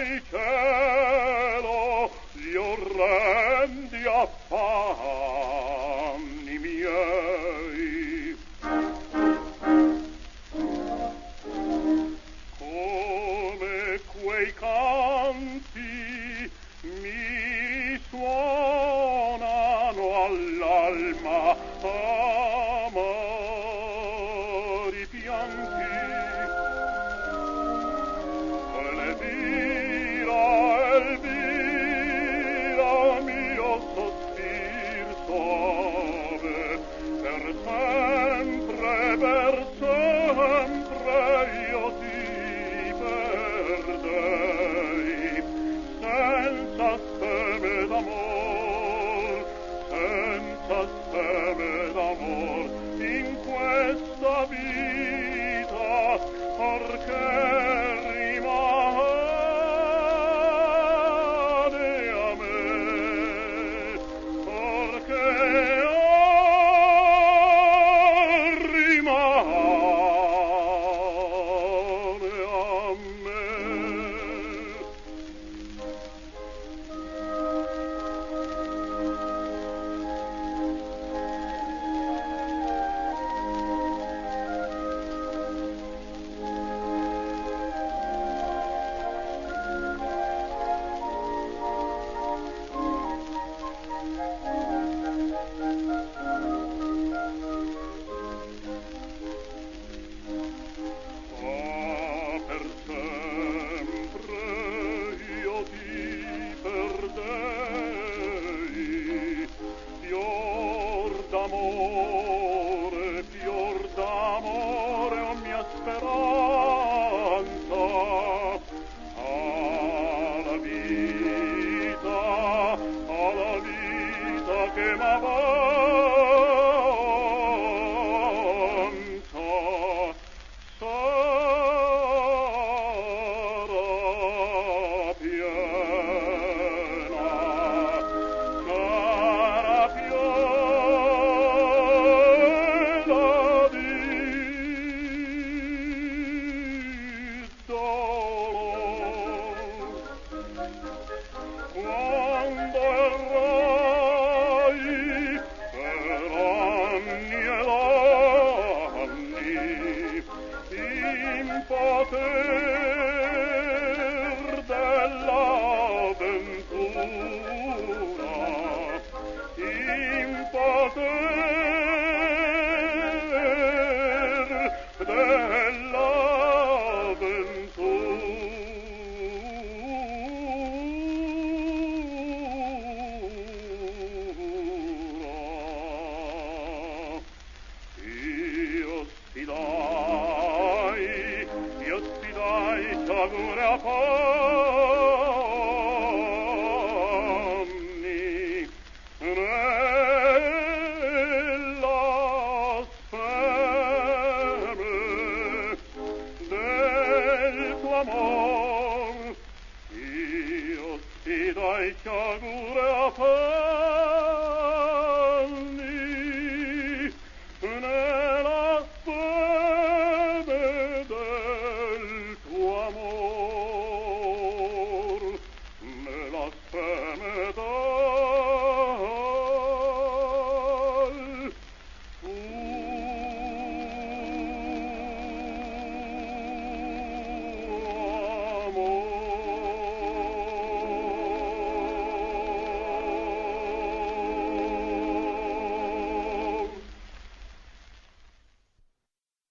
del cielo gli orrendi affanni miei. Come quei canti mi suonano all'alma amari pianti. Elvira, mio sospir suave, per sempre io ti perdei, senza speme d'amor, in questa vita, perché fior d'amore, o mia speranza, alla vita che m'avanza, sarà piena, sarà quando errai per anni ed anni in poter dell'avventura, in poter dell'avventura. Io sfidai sciagure affanni nella speme del tuo amor. Io sfidai sciagure affanni